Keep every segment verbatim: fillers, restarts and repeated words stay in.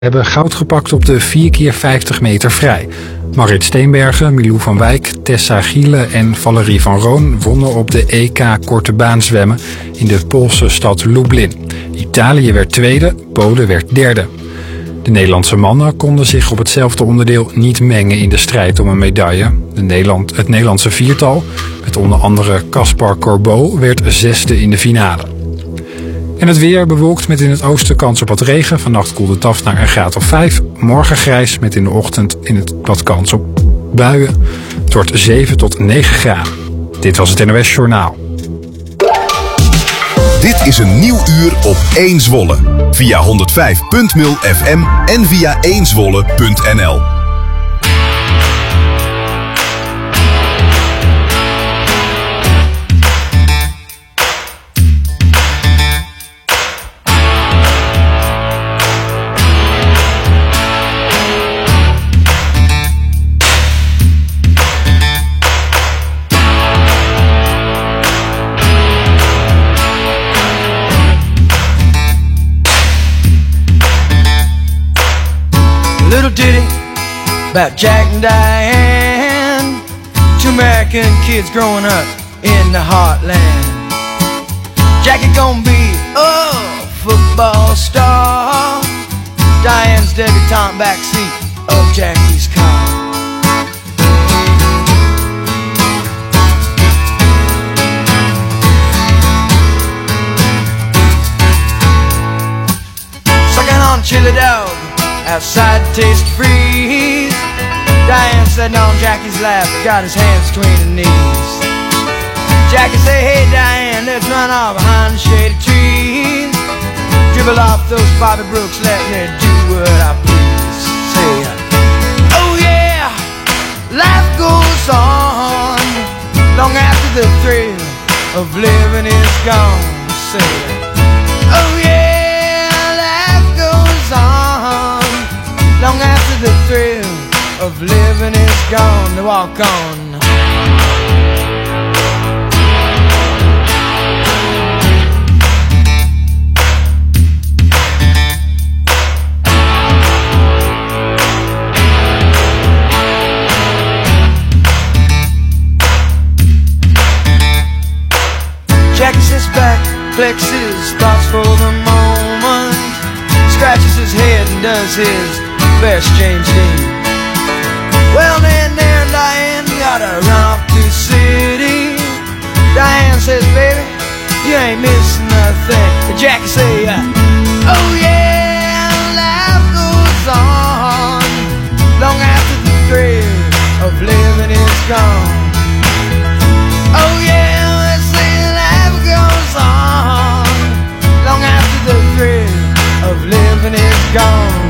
hebben goud gepakt op de vier keer vijftig meter vrij. Marit Steenbergen, Milou van Wijk, Tessa Giele en Valerie van Roon wonnen op de E K korte baan zwemmen in de Poolse stad Lublin. Italië werd tweede, Polen werd derde. De Nederlandse mannen konden zich op hetzelfde onderdeel niet mengen in de strijd om een medaille. De Nederland, het Nederlandse viertal, met onder andere Caspar Corbeau, werd zesde in de finale. En het weer bewolkt met in het oosten kans op wat regen. Vannacht koelt het af naar een graad of vijf. Morgen grijs met in de ochtend in het wat kans op buien. Het wordt zeven tot negen graden. Dit was het N O S Journaal. Dit is een nieuw uur op één Zwolle. Via honderdvijf punt nul F M en via één zwolle punt n l. Ditty about Jack and Diane, two American kids growing up in the heartland. Jackie gonna be a football star, Diane's debutante backseat of Jackie's car. Sucking on chili dog outside to taste the breeze. Diane sitting on Jackie's lap, got his hands between her knees. Jackie say, hey Diane, let's run off behind the shady trees. Dribble off those Bobby Brooks, let me do what I please. Say, oh yeah, life goes on long after the thrill of living is gone. Say, oh yeah, long after the thrill of living is gone. To walk on. Jackie sits back, flexes thoughts for the moment, scratches his head and does his best James Dean. Well then there Diane gotta run off to the city. Diane says, baby, you ain't missing nothing. Jackie say, uh, oh yeah, life goes on long after the thrill of living is gone. Oh yeah, let's say life goes on long after the thrill of living is gone.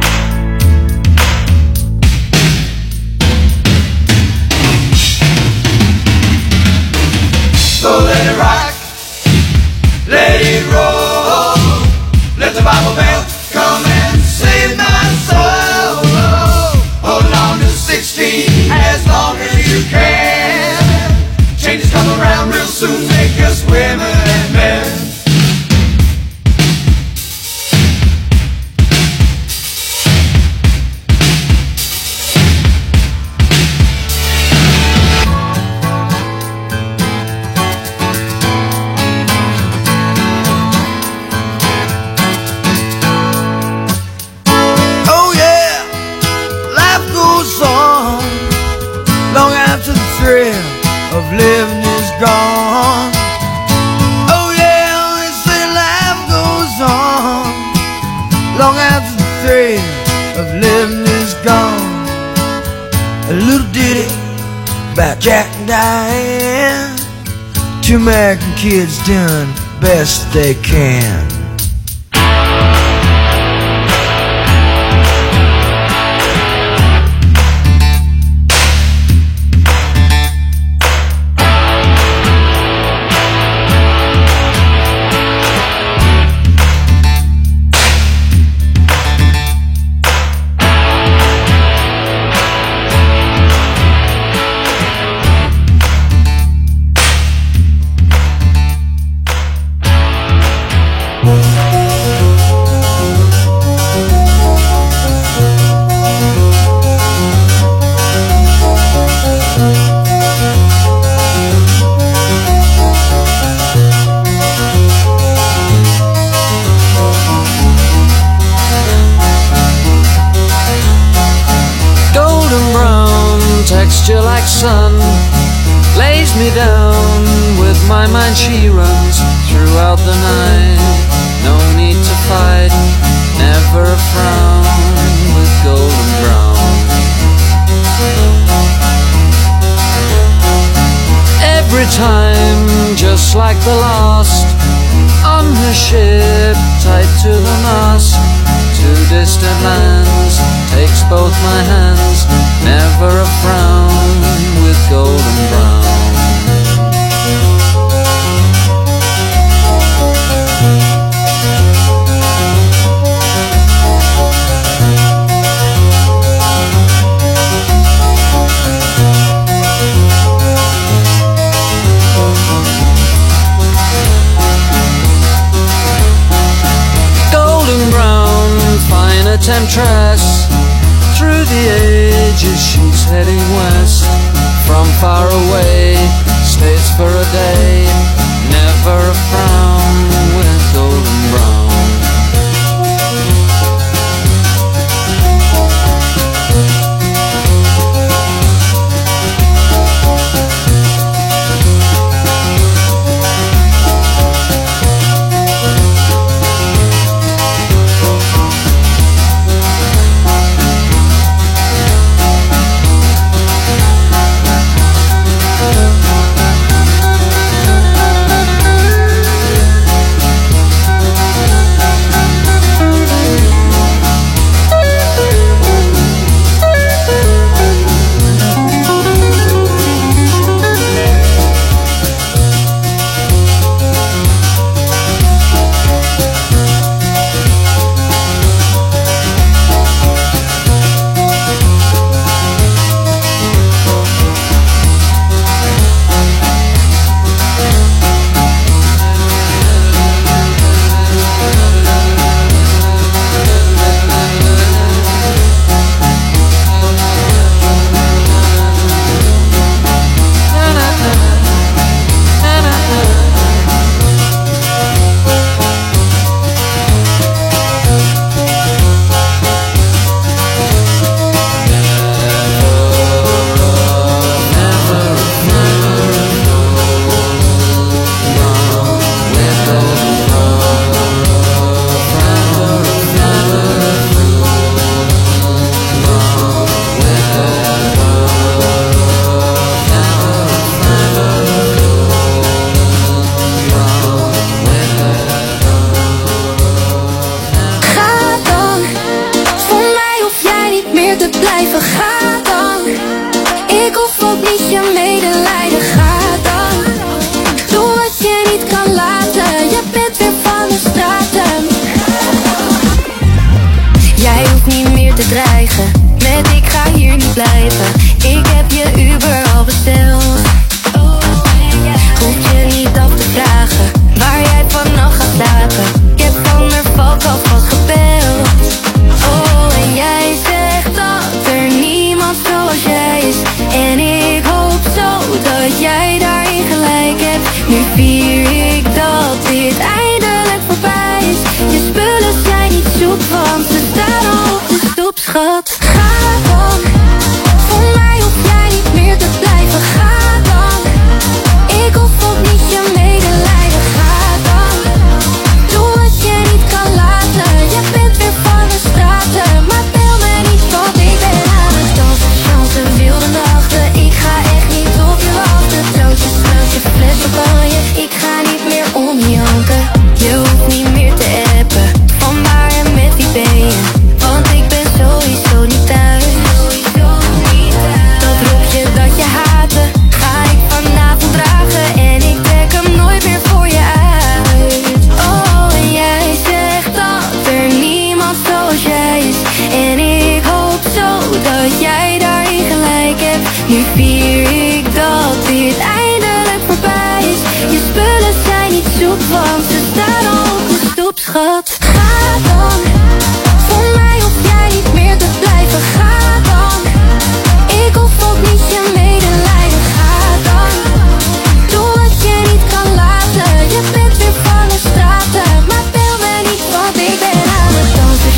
So let it rock, let it roll, let the Bible belt come and save my soul. Hold on to sixteen as long as you can. Changes come around real soon, make us women and men. Of living is gone. Oh yeah, they say life goes on long after the thrill of living is gone. A little ditty about Jack and Diane, two American kids doing best they can. midnight sun lays me down. With my mind she runs throughout the night. No need to fight, never a frown, with golden brown. Every time, just like the last, on her ship, tied to the mast, to distant lands, takes both my hands, never a frown, with golden brown. Temptress, through the ages she's heading west. From far away, stays for a day, never a frown, with golden brown.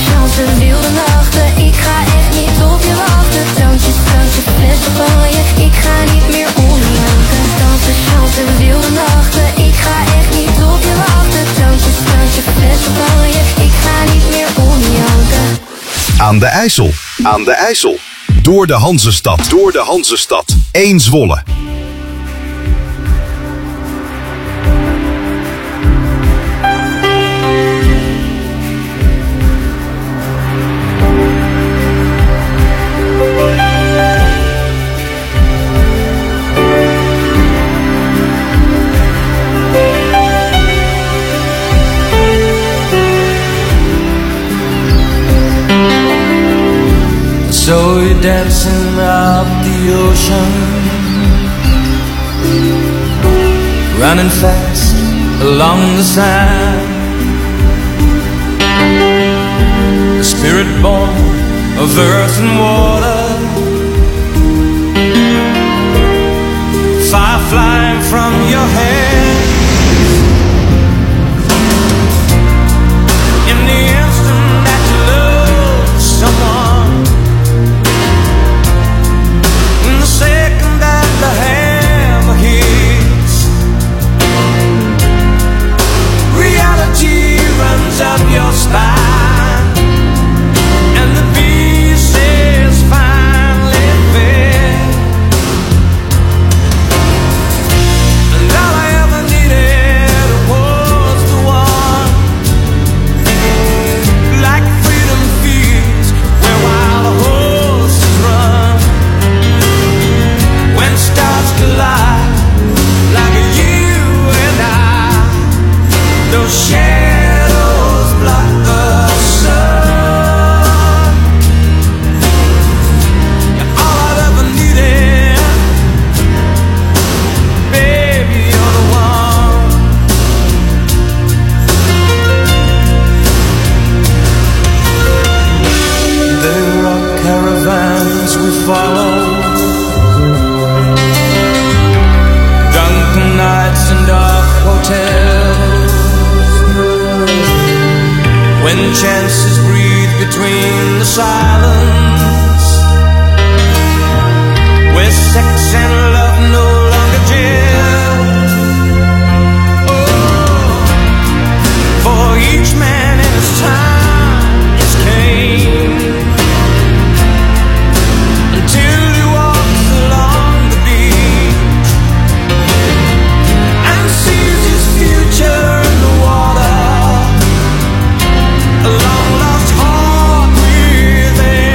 Ik ga echt niet op je wachten. Toontjes, toontje, flessen van je. Ik Aan de IJssel. Aan de IJssel. Door de Hanzestad. Door de Hanzestad. Eén Zwolle. So you're dancing up the ocean, running fast along the sand, the spirit born of earth and water, fire flying from your head. In the instant that you love someone, second that the hammer hits, reality runs up your spine, and the beast is finally fed. And all I ever needed was the one, like freedom feels where wild horses run. When stars collide, like you and I, those shadows block the sun. You're all I've ever needed, baby, you're the one. There are caravans we follow, nights in dark hotels, when chances breathe between the silence, where sex and love no longer gel. Oh, for each man in his time is came, until he walks along the beach and sees his future in the water, a long lost heart within.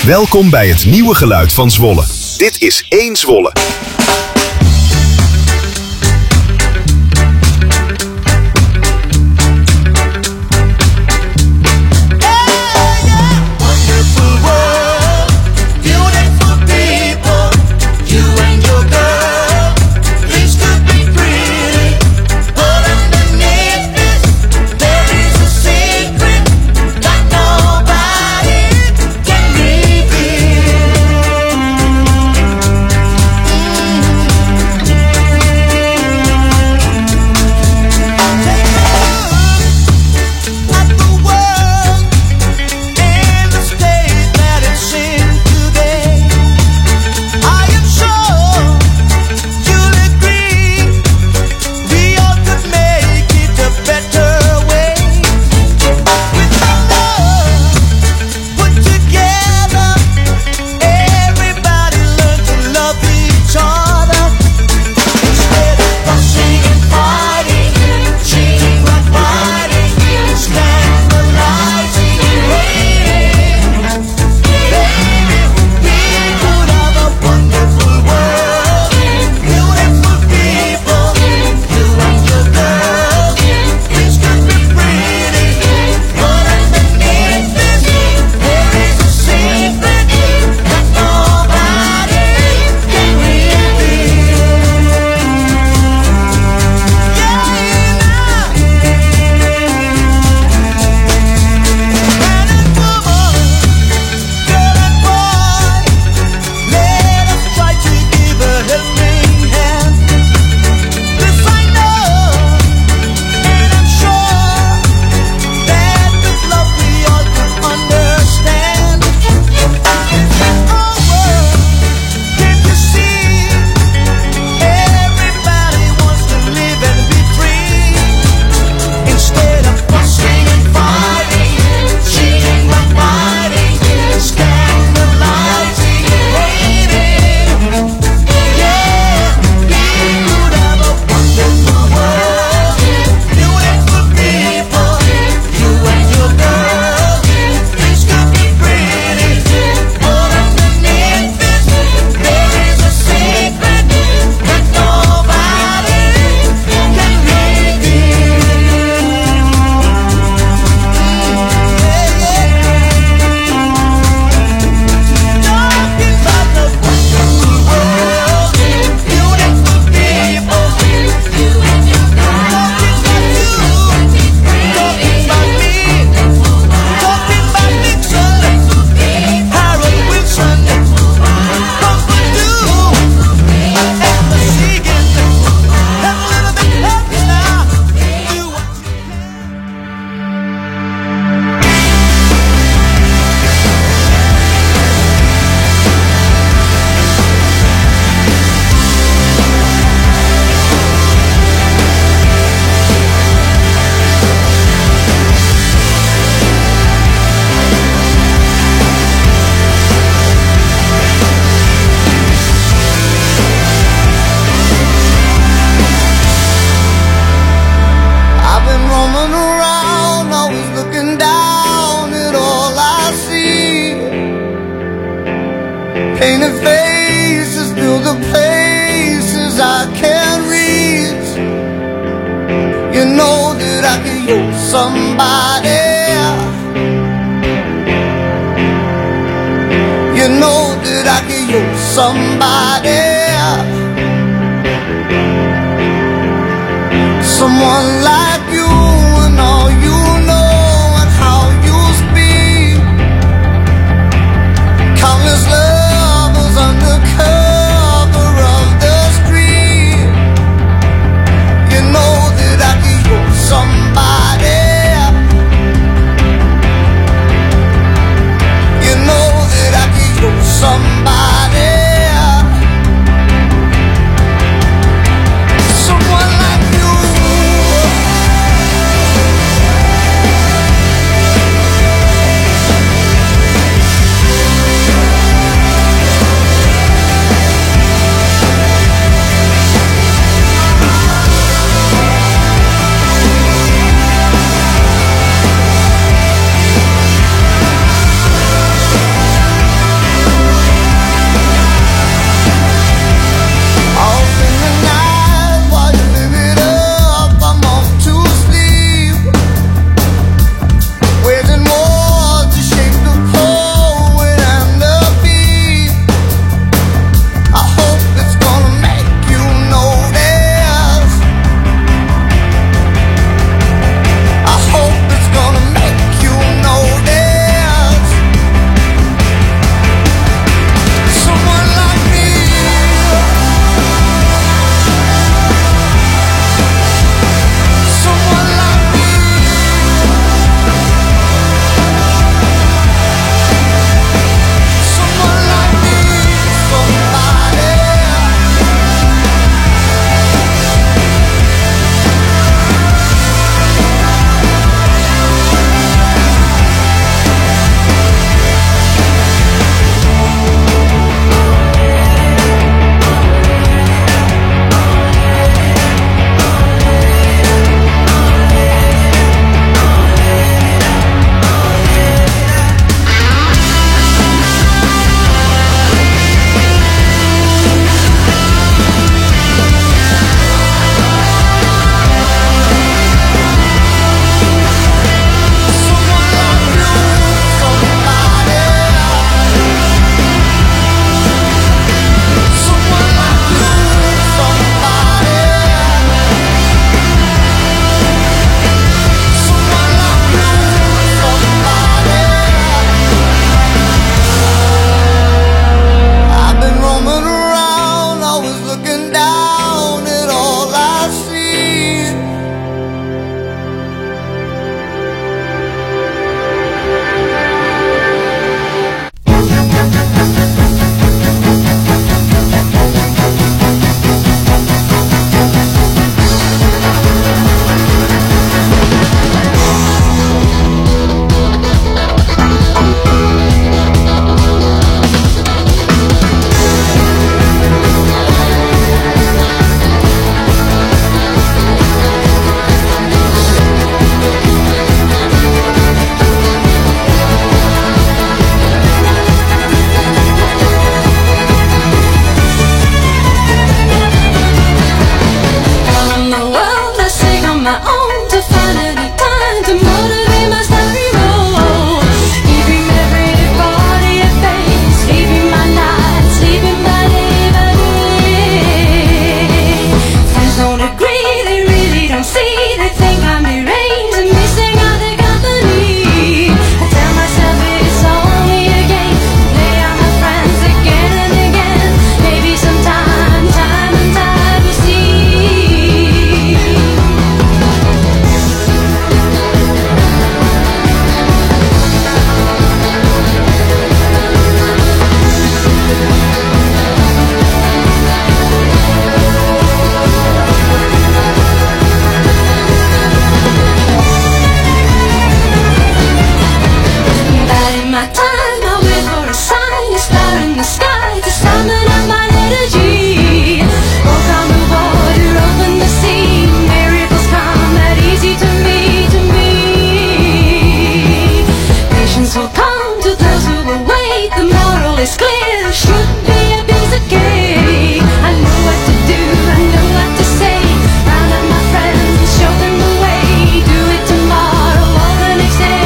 Welkom bij het nieuwe geluid van Zwolle. Dit is één Zwolle. Painted faces fill the places I can't reach. You know that I could use somebody. You know that I could use somebody. Someone like you and all you know and how you speak. Countless lovers under cover of the street. You know that I could use somebody. You know that I could use somebody. Someone like you. shouldn't be a piece of cake. I know what to do, I know what to say. Round up my friends and show them the way. Do it tomorrow or the next day.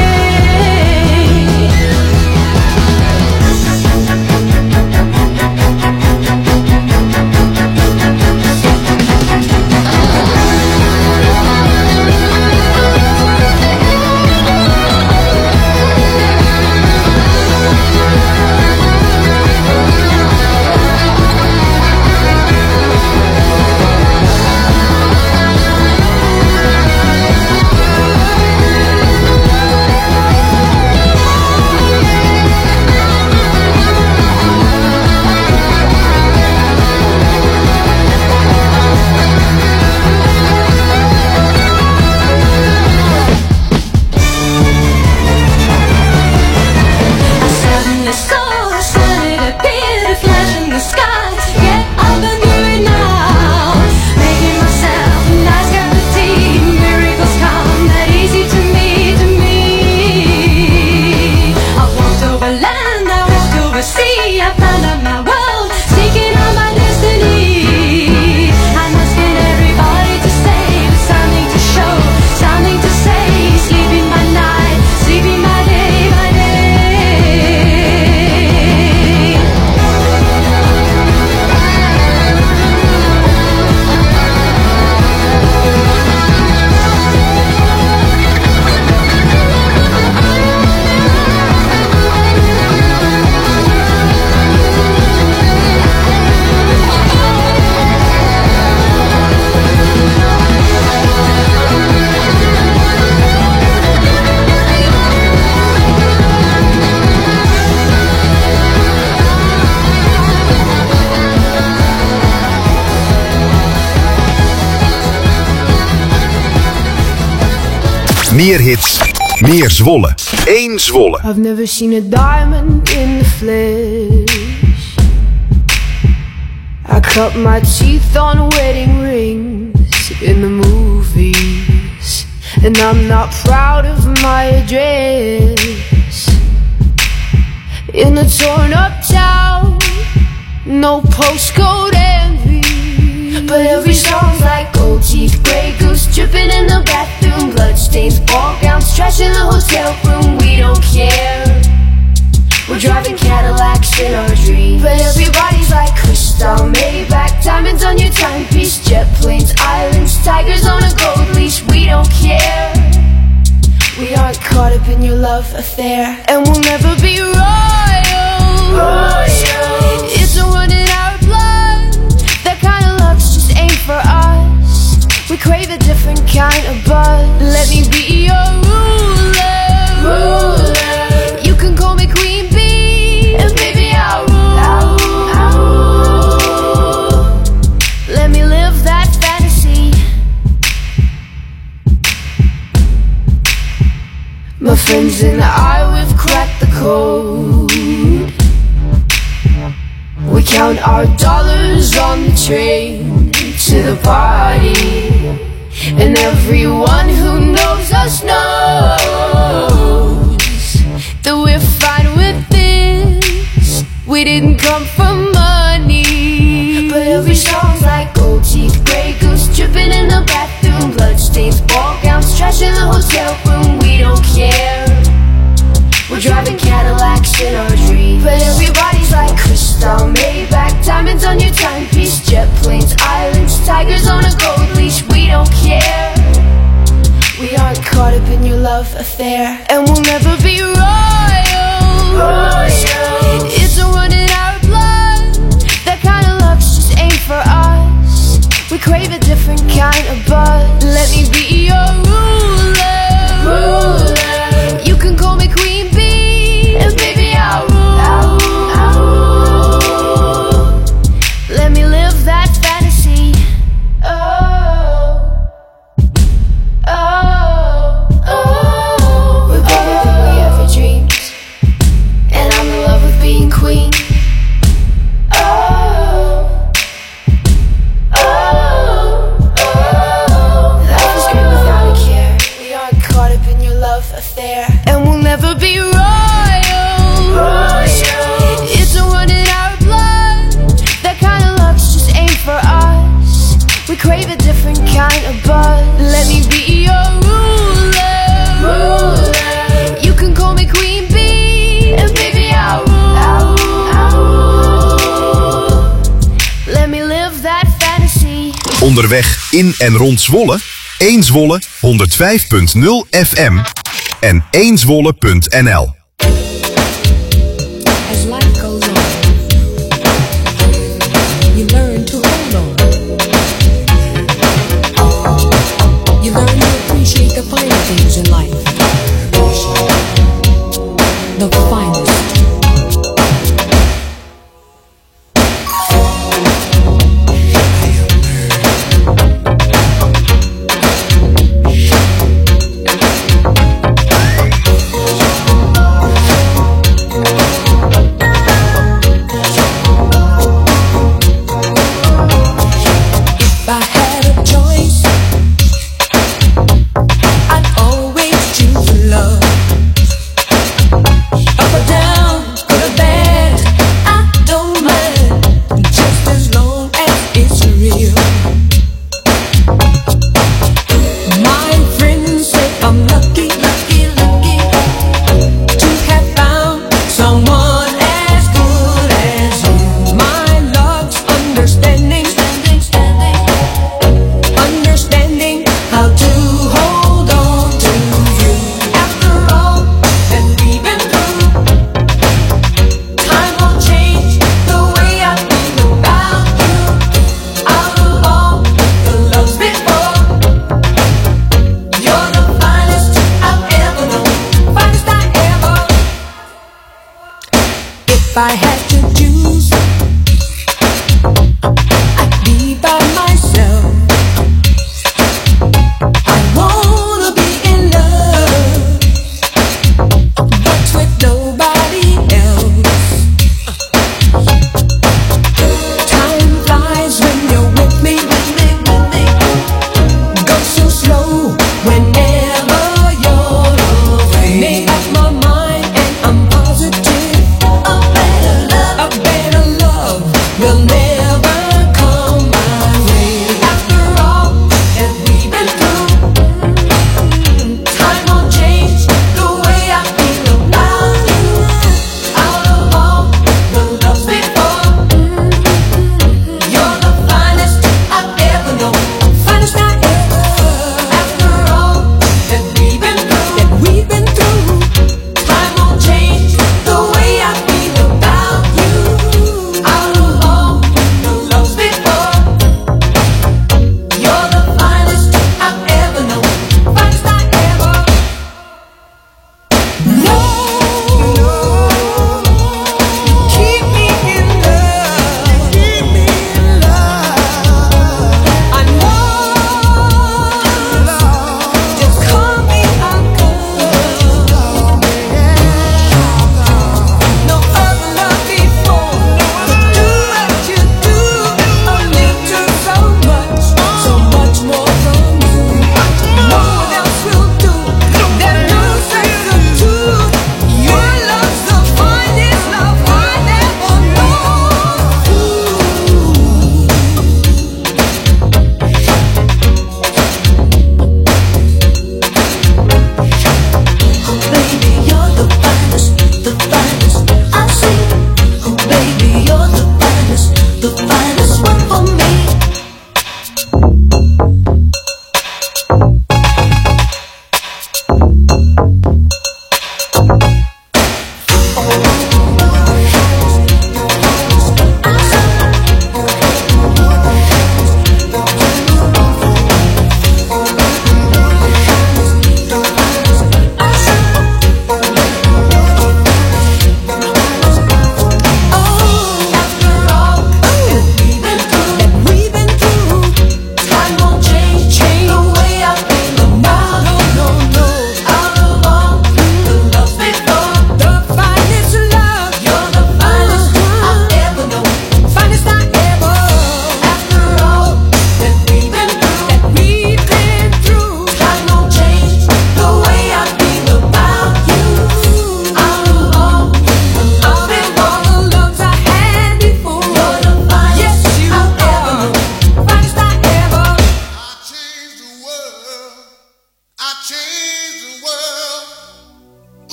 Meer hits, meer Zwolle. Eén Zwolle. I've never seen a diamond in the flesh. I cut my teeth on wedding rings in the movies, and I'm not proud of my address. In a torn up town, no postcode envy, but every song's like gold teeth, grey goose dripping in the bathroom, bloodstains, ball gowns, trash in the hotel room. We don't care. We're driving Cadillacs in our dreams, but everybody's like crystal, Maybach, diamonds on your timepiece, jet planes, islands, tigers on a gold leash. We don't care. We aren't caught up in your love affair, and we'll never be royal. Royal. It's a run in our blood. That kind of luck's just ain't for us. We crave a different kind of buzz. Let me be your ruler. Ruler. You can call me Queen Bee, and baby I'll rule. I'll rule. I'll rule. Let me live that fantasy. My friends and I, we've cracked the code. We count our dollars on the train to the party, and everyone who knows us knows that we're fine with this. We didn't come for money, but every song's like gold teeth, grey goose dripping in the bathroom, bloodstains, ball gowns, trash in the hotel room. We don't care. We're driving Cadillacs in our dreams, but everybody's like crystal, Maybach, diamonds on your timepiece, jet planes, islands, tigers on a gold leash. We don't care. We aren't caught up in your love affair, and we'll never be royal. Royal. It's a run in our blood. That kind of luck's just ain't for us. We crave a different kind of buzz. Let me be your ruler. Ruler. You can call me Queen Bee, and baby I'll rule. I'll rule. I'll rule. Let me live that fantasy. Oh, oh, oh. We're better than we ever dreamed, and I'm in love with being queen. Oh, oh, oh, oh. Onderweg in en rond Zwolle? één Zwolle honderdvijf punt nul F M en één zwolle punt n l. As life goes on, you learn to hold on. You learn to appreciate the finer things in life. The finest. If I had to choose, I'd be by myself. I wanna be in love, but with nobody else. Time flies when you're with me, with me, with me. Go so slow whenever you're away. Made up my mind and I'm positive. A better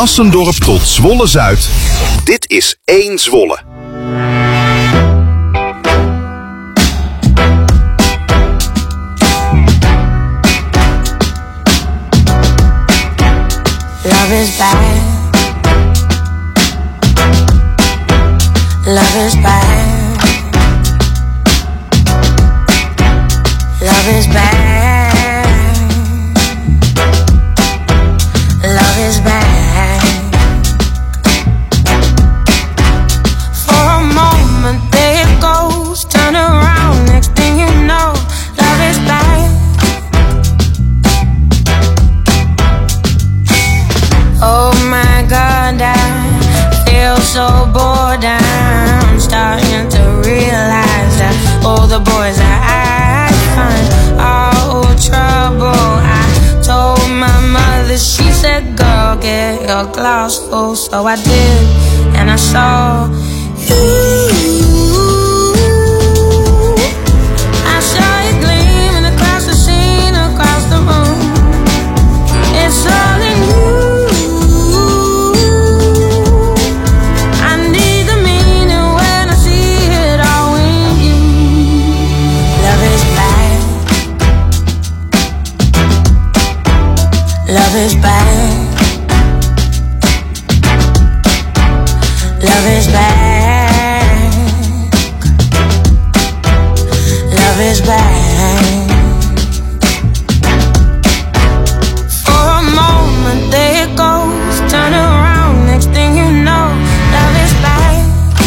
Assendorp tot Zwolle-Zuid. Dit is één Zwolle. Love is bad. Love is bad. Love is bad. Love is bad. For a moment there it goes, turn around, next thing you know, love is bad. Oh my God, I feel so bored. I'm starting to realize that all the boys that I find are all trouble. I told my mother, she said, girl, get your glass full. So I did, and I saw you. I saw you gleaming across the scene, across the room. It's all in you. Love is bad. Love is bad. Love is bad. For a moment there it goes, turn around, next thing you know, love is bad.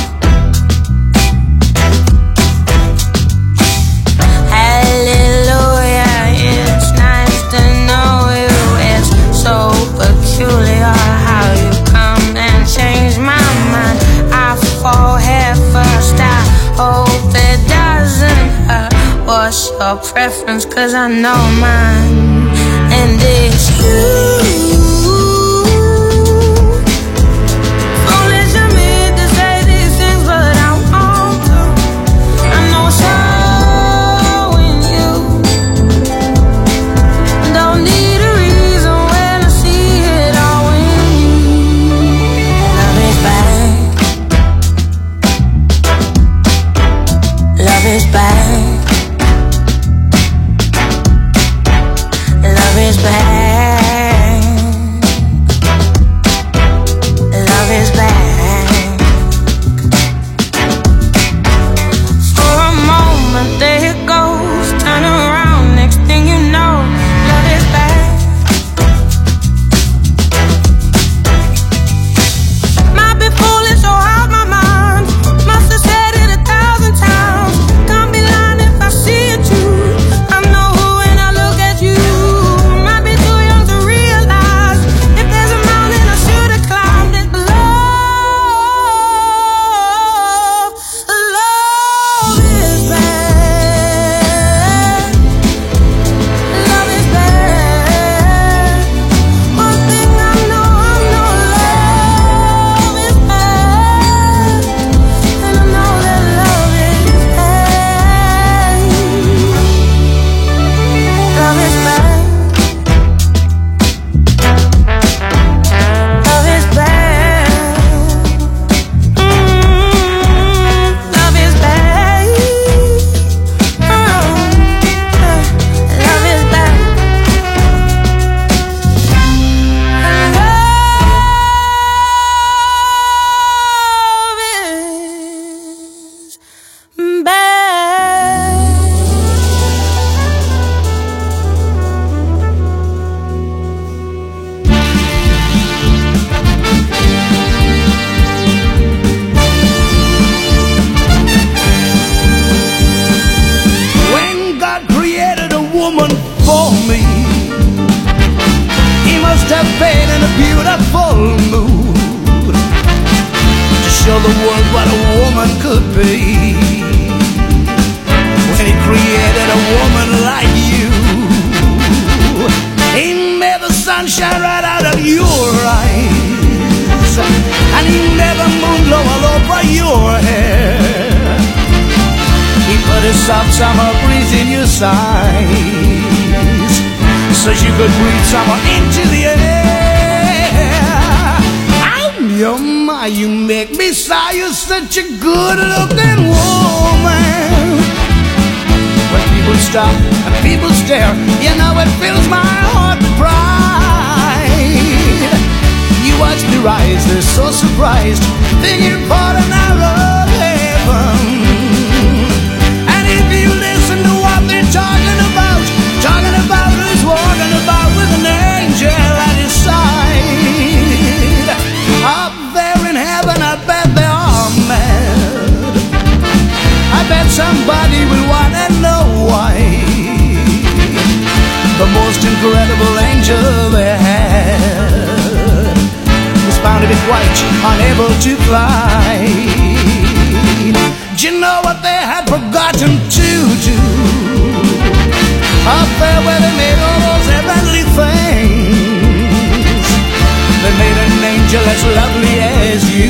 Hallelujah, it's nice to know you. So peculiar how you come and change my mind. I fall head first, I hope it doesn't hurt. What's your preference? Cause I know mine, and it's you. Foolish of me to say these things, but I want to. I know it's so in you. Don't need a reason when I see it all in you. Love is bad. Love is bad. Love is bad. Love is bad. For a moment there it goes, turn around, next thing you know, love is bad. Might be foolish or out my mind, must have said it a thousand times. Can't be lying if I see it true. I know when I look at you. Might be too young to realize if there's a mountain I should have climbed it. Love, love is bad. Love is bad. One thing I know, I know love is bad. And I know that love is bad. Love is bad. Love is bad. Mm, love is bad. Oh, love is bad. Love is bad. When God created a woman for me, He must have been in a beautiful mood to show the world what a woman could be. When He created a woman like you, He made the sun shine right out of your eyes, and He made the moon glow all over your hair. He put a soft summer breeze in your sighs, so you could breathe summer into the air. my, you make me sigh. You're such a good-looking woman. When people stop and people stare, you know it fills my heart with pride. You watch me rise, they're so surprised, thinking falling out of heaven. And if you listen to what they're talking about, talking about who's walking about with an angel at his side, up there in heaven, I bet they are mad. I bet somebody will want to know why. The most incredible angel they had was found to be quite unable to fly. Do you know what they had forgotten to do? Up there where they made all those heavenly things, they made an angel as lovely as you,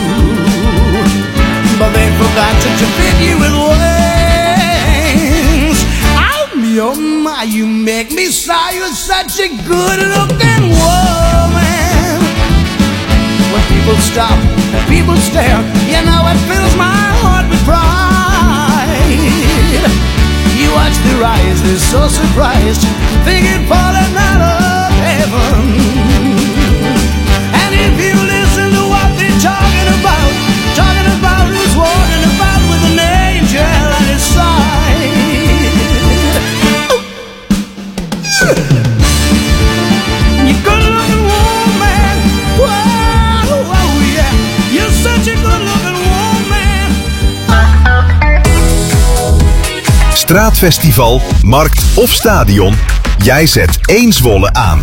but they forgot to fit you with wings. Oh my, you make me sigh. You're such a good-looking woman. When people stop and people stare, you know it fills my heart with pride. You watch their eyes, they're so surprised, thinking falling out of heaven. And if you listen to what they're talking about, talking about who's walking about with an angel at his side. You good-looking woman, whoa, whoa, yeah. You're such a good-looking woman. Straatfestival, markt of stadion, jij zet één Zwolle aan.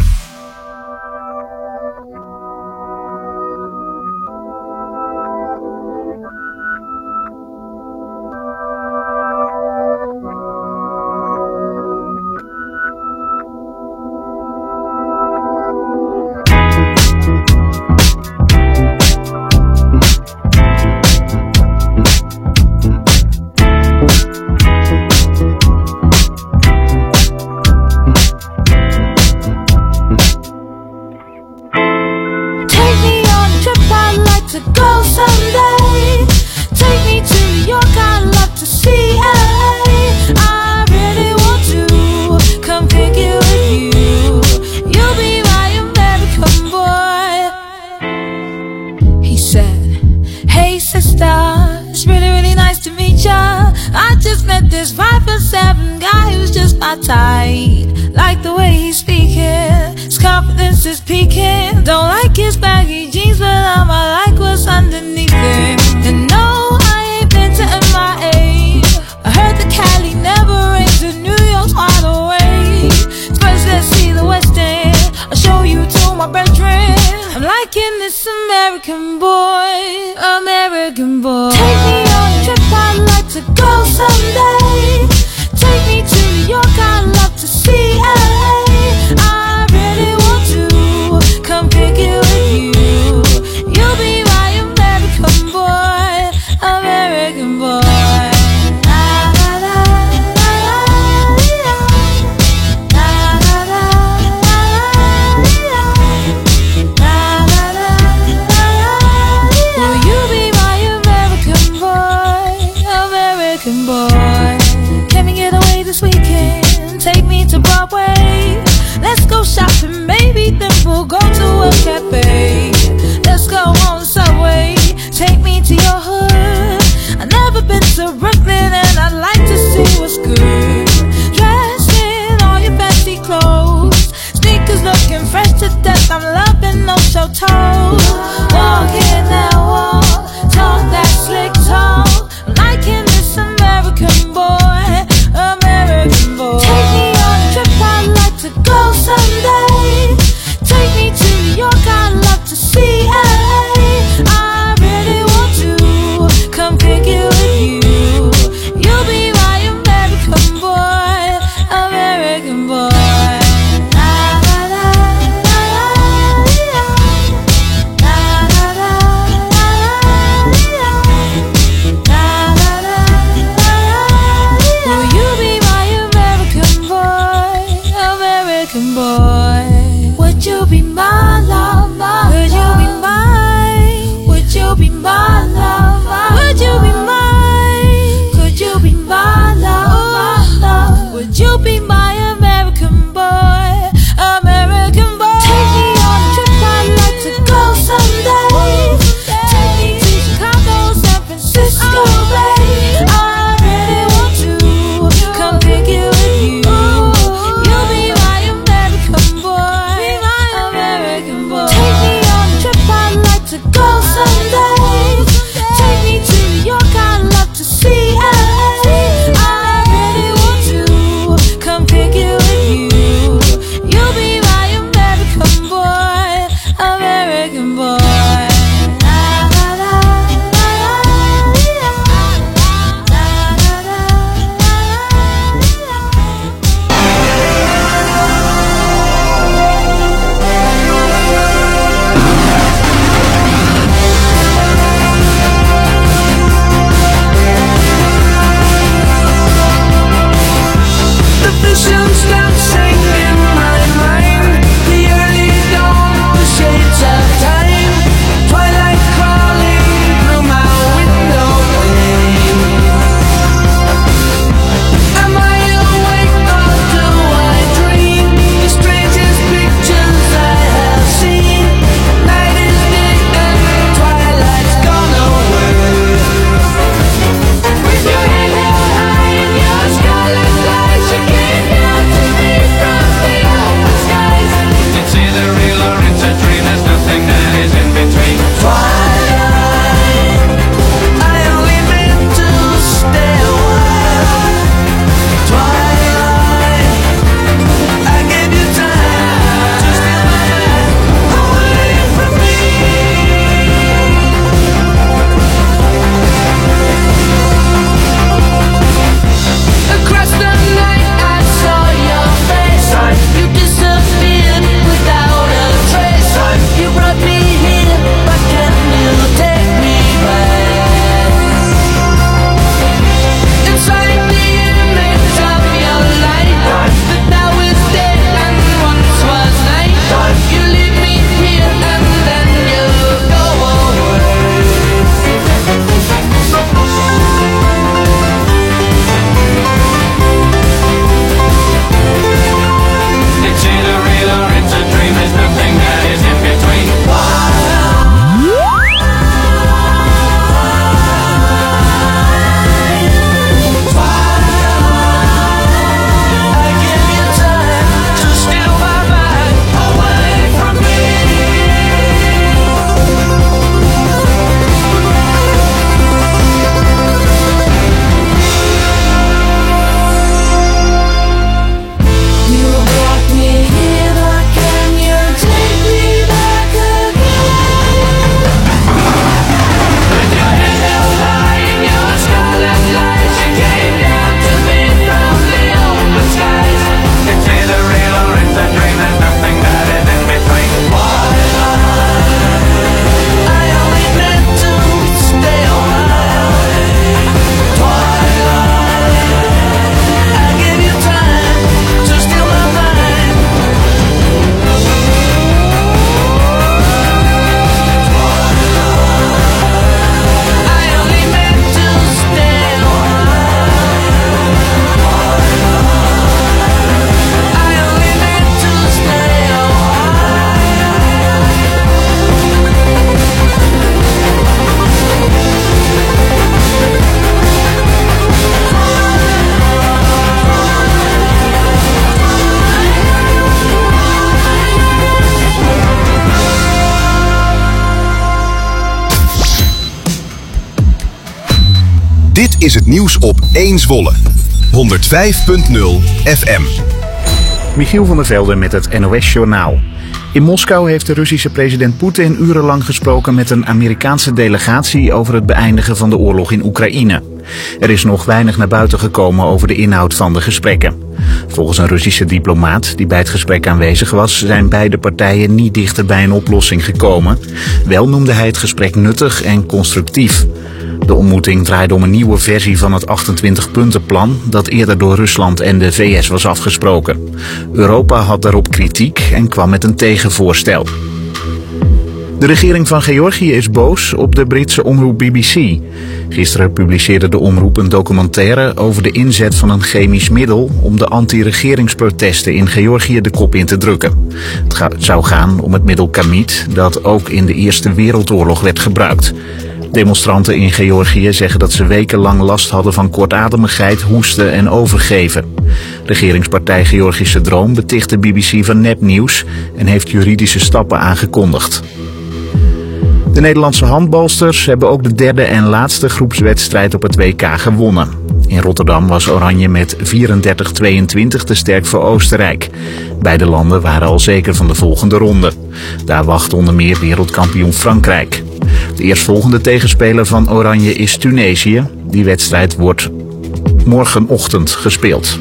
Dit is het nieuws op één Zwolle. honderd vijf punt nul F M. Michiel van der Velde met het N O S-journaal. In Moskou heeft de Russische president Poetin urenlang gesproken met een Amerikaanse delegatie over het beëindigen van de oorlog in Oekraïne. Er is nog weinig naar buiten gekomen over de inhoud van de gesprekken. Volgens een Russische diplomaat die bij het gesprek aanwezig was, zijn beide partijen niet dichter bij een oplossing gekomen. Wel noemde hij het gesprek nuttig en constructief. De ontmoeting draaide om een nieuwe versie van het achtentwintig-puntenplan dat eerder door Rusland en de V S was afgesproken. Europa had daarop kritiek en kwam met een tegenvoorstel. De regering van Georgië is boos op de Britse omroep B B C. Gisteren publiceerde de omroep een documentaire over de inzet van een chemisch middel om de anti-regeringsprotesten in Georgië de kop in te drukken. Het ga- zou gaan om het middel Kamid, dat ook in de Eerste Wereldoorlog werd gebruikt. Demonstranten in Georgië zeggen dat ze wekenlang last hadden van kortademigheid, hoesten en overgeven. Regeringspartij Georgische Droom beticht de B B C van nepnieuws en heeft juridische stappen aangekondigd. De Nederlandse handbalsters hebben ook de derde en laatste groepswedstrijd op het W K gewonnen. In Rotterdam was Oranje met vierendertig tweeëntwintig te sterk voor Oostenrijk. Beide landen waren al zeker van de volgende ronde. Daar wacht onder meer wereldkampioen Frankrijk. De eerstvolgende tegenspeler van Oranje is Tunesië. Die wedstrijd wordt morgenochtend gespeeld.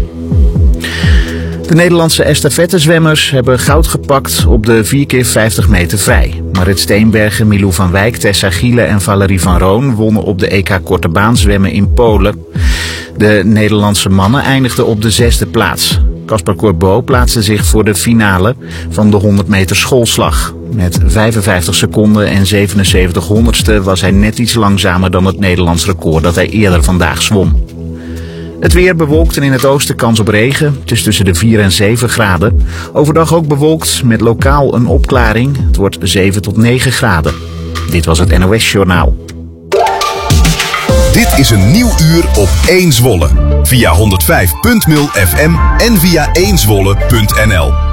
De Nederlandse estafettezwemmers hebben goud gepakt op de vier keer vijftig meter vrij. Marit Steenbergen, Milou van Wijk, Tessa Giele en Valerie van Roon wonnen op de E K Korte Baan zwemmen in Polen. De Nederlandse mannen eindigden op de zesde plaats. Caspar Corbeau plaatste zich voor de finale van de honderd meter schoolslag. Met vijfenvijftig seconden en zevenenzeventig honderdste was hij net iets langzamer dan het Nederlands record dat hij eerder vandaag zwom. Het weer bewolkt en in het oosten kans op regen. Het is tussen de vier en zeven graden. Overdag ook bewolkt met lokaal een opklaring. Het wordt zeven tot negen graden. Dit was het N O S-journaal. Dit is een nieuw uur op één Zwolle. Via honderd vijf punt nul F M en via één zwolle punt n l.